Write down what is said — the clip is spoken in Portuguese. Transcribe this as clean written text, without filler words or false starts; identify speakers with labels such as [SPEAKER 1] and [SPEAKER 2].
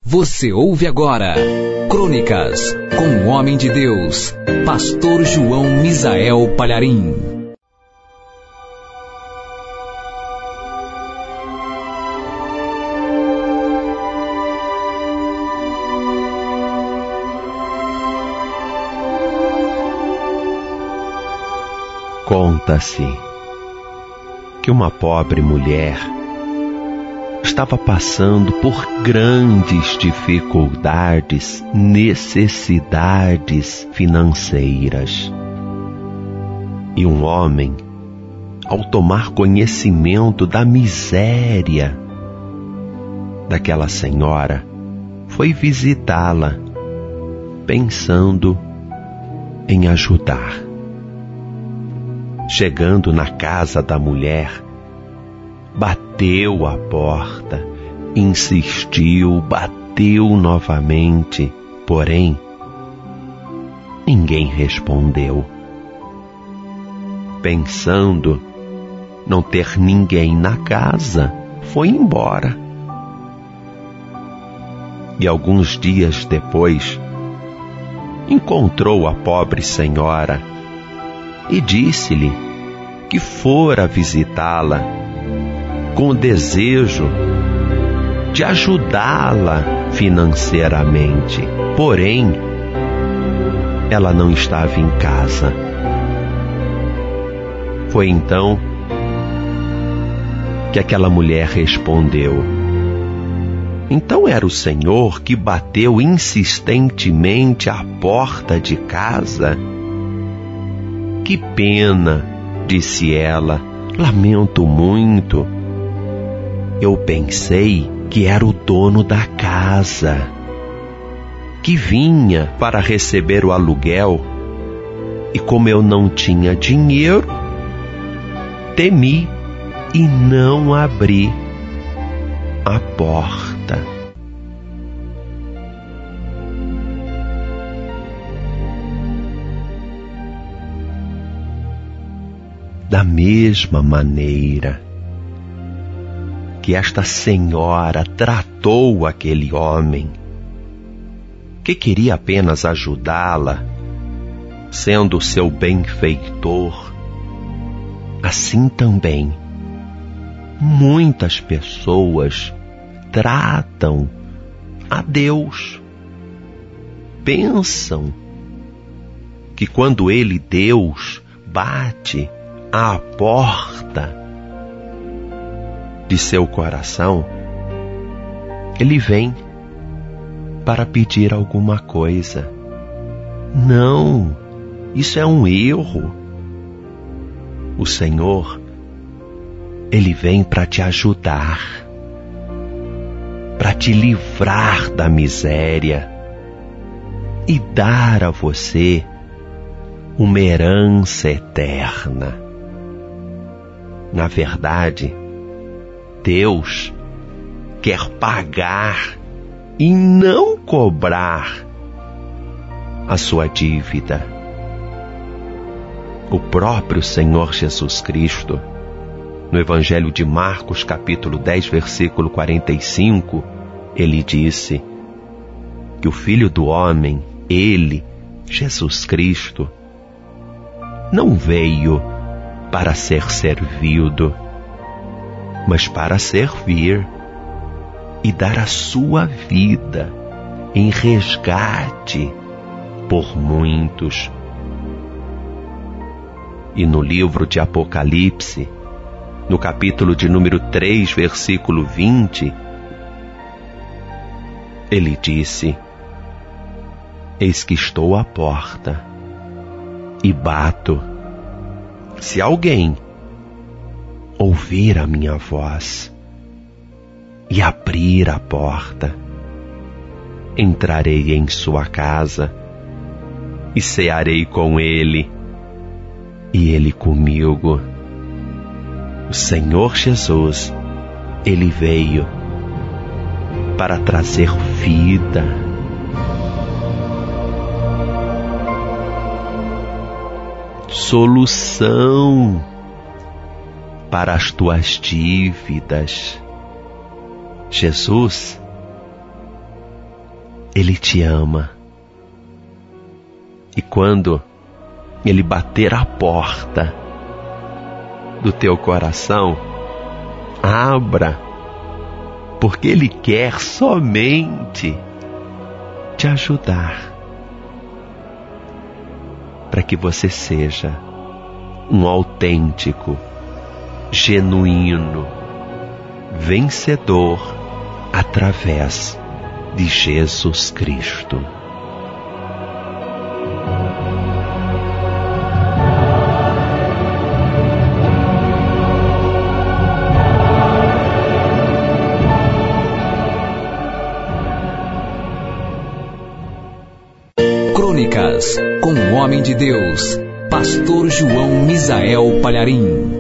[SPEAKER 1] Você ouve agora Crônicas, com o homem de Deus, Pastor João Misael Palharim.
[SPEAKER 2] Conta-se que uma pobre mulher estava passando por grandes dificuldades, necessidades financeiras. E um homem, ao tomar conhecimento da miséria daquela senhora, foi visitá-la, pensando em ajudar. Chegando na casa da mulher, bateu a porta, insistiu, bateu novamente, porém, ninguém respondeu. Pensando não ter ninguém na casa, foi embora. E alguns dias depois, encontrou a pobre senhora e disse-lhe que fora visitá-la com o desejo de ajudá-la financeiramente. Porém, ela não estava em casa. Foi então que aquela mulher respondeu: então era o Senhor que bateu insistentemente à porta de casa? Que pena, disse ela, lamento muito. Eu pensei que era o dono da casa, que vinha para receber o aluguel, e como eu não tinha dinheiro, temi e não abri a porta. Da mesma maneira que esta senhora tratou aquele homem, que queria apenas ajudá-la, sendo seu benfeitor, assim também muitas pessoas tratam a Deus. Pensam que quando Ele, Deus, bate à porta de seu coração, Ele vem para pedir alguma coisa. Não, isso é um erro. O Senhor, Ele vem para te ajudar, para te livrar da miséria e dar a você uma herança eterna. Na verdade, Deus quer pagar e não cobrar a sua dívida. O próprio Senhor Jesus Cristo, no Evangelho de Marcos, capítulo 10, versículo 45, ele disse que o Filho do Homem, Ele, Jesus Cristo, não veio para ser servido, mas para servir e dar a sua vida em resgate por muitos. E no livro de Apocalipse, no capítulo de número 3, versículo 20, ele disse: eis que estou à porta e bato. Se alguém ouvir a minha voz e abrir a porta, entrarei em sua casa e cearei com ele e ele comigo. O Senhor Jesus, Ele veio para trazer vida, solução para as tuas dívidas. Jesus, Ele te ama. E quando Ele bater a porta do teu coração, abra, porque Ele quer somente te ajudar para que você seja um autêntico, genuíno, vencedor através de Jesus Cristo.
[SPEAKER 1] Crônicas, com o homem de Deus, Pastor João Misael Palharim.